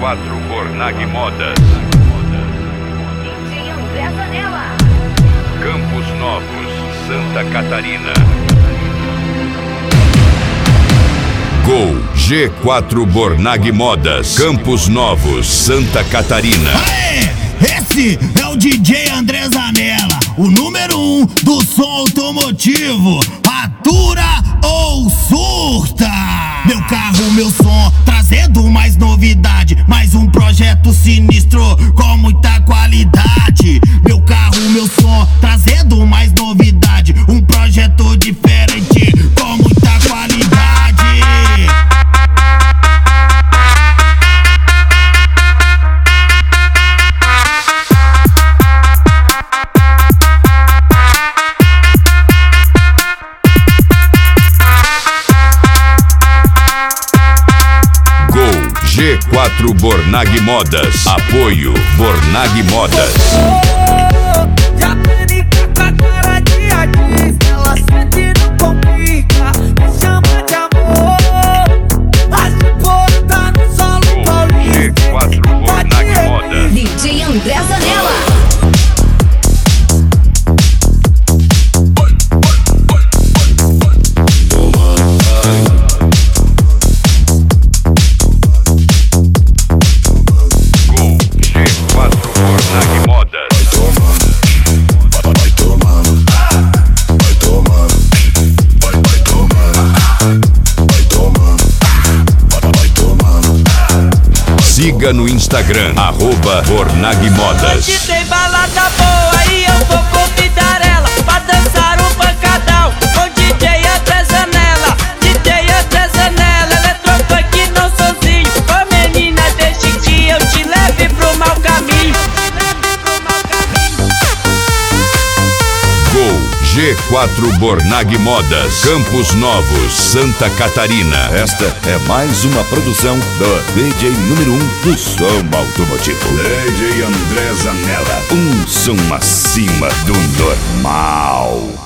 G4 Bornag Modas. DJ André Zanella. Campos Novos, Santa Catarina. Gol G4 Bornag Modas, Campos Novos, Santa Catarina. Aê! Esse é o DJ André Zanella, o número 1 do som automotivo. Atura ou surta? Meu carro, meu som, trazendo mais novidade. Mais um projeto sinistro com muita qualidade. Meu carro, meu som, trazendo mais novidade. Um projeto diferente com muita qualidade. G4 Bornag Modas. Apoio Bornag Modas. Já perica com a cara de Adis. Ela sente não complica, me chama de amor. As de porta no solo paulista. G4 Bornag Modas. DJ André Zanella. Siga no Instagram, @Bornag Modas. Hoje tem balada boa e eu vou convidar ela pra dançar um pancadão com DJ André Zanella. DJ André Zanella, eletrofunk não sozinho. Ô menina, deixe que eu te leve pro mau caminho. Gol G4 Bornag Modas, Campos Novos, Santa Catarina. Esta é mais uma produção do DJ número 1 do som automotivo. DJ André Zanella. Um som acima do normal.